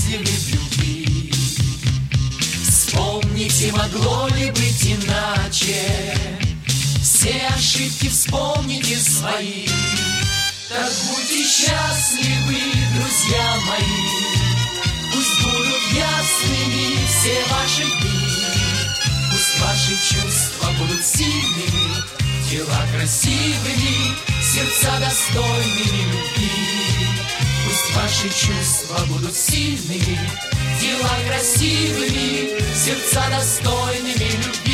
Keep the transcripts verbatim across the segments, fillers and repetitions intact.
счастливы в любви. Вспомните, могло ли быть иначе, все ошибки вспомните свои. Так будьте счастливы, друзья мои, пусть будут ясными все ваши дни. Пусть ваши чувства будут сильными, дела красивыми, сердца достойными любви. Пусть ваши чувства будут сильными, дела красивыми, сердца достойными любви.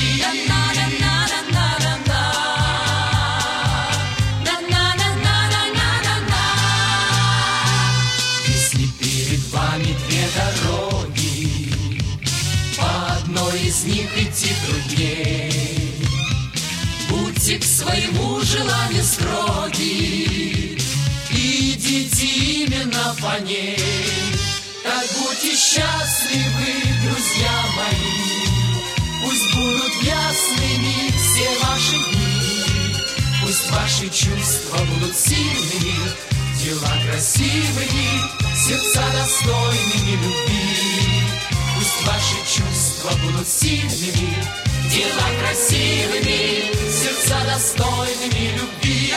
Если перед вами две дороги, по одной из них идти трудней, будьте к своему желанию строги, идите именно по ней. Так будьте счастливы, друзья мои, пусть будут ясными все ваши дни. Пусть ваши чувства будут сильными, дела красивыми, сердца достойными любви. Пусть ваши чувства будут сильными, дела красивыми, сердца достойными любви.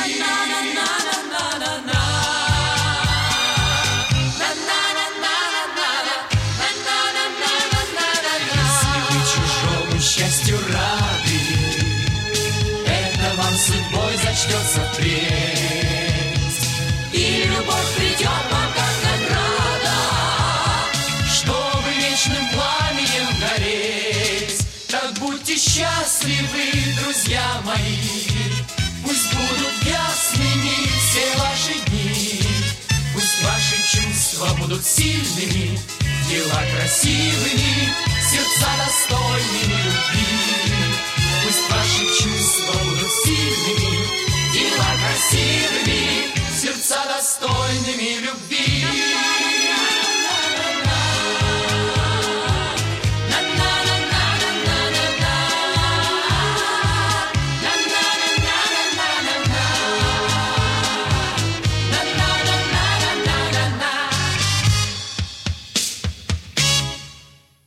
Если вы чужому счастью рады, это вам судьбой зачтется впредь, и любовь придет вам как награда, чтобы вечным пламенем гореть. Так будьте счастливы, друзья мои, пусть будут ясными все ваши дни. Пусть ваши чувства будут сильными, дела красивыми, сердца достойными